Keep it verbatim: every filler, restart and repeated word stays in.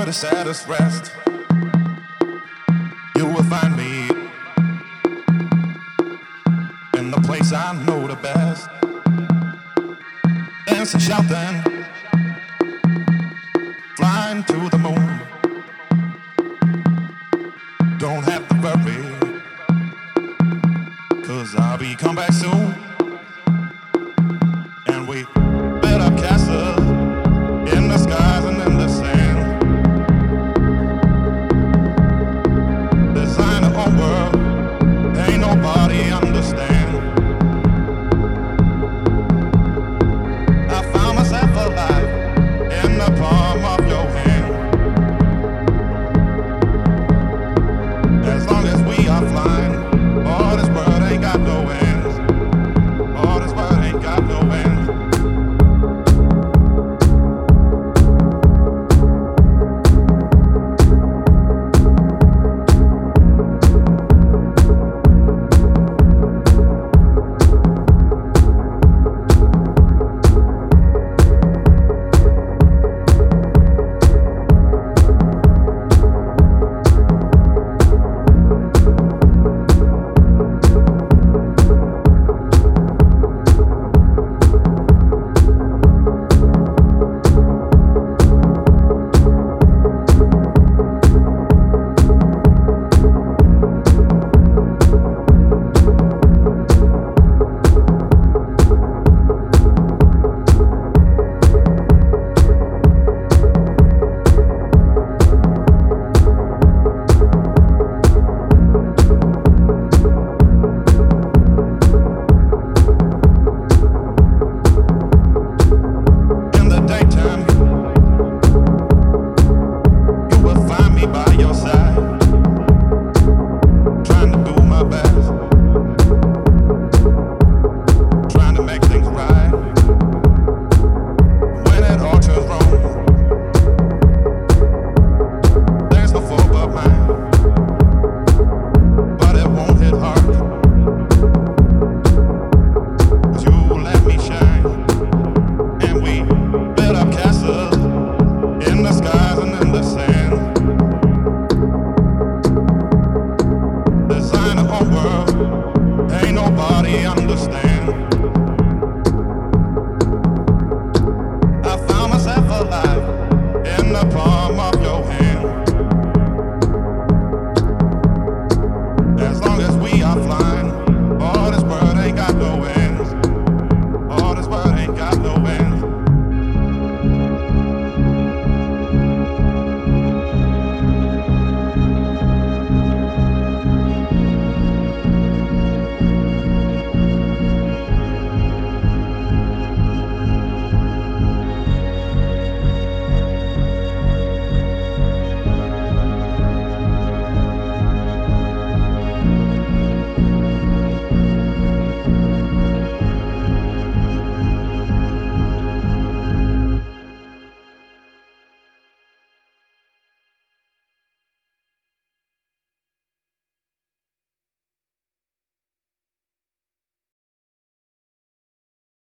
the saddest rest. You will find me in the place I know the best. Dancing, shouting, flying to the moon. Don't have to worry, 'cause I'll be come back soon. And we build up castles in the skies and in the sand. Design a whole world, ain't nobody understand. I found myself alive in the palm of your hand. As long as we are flying, all this world ain't got no ends. All this world ain't got no ends.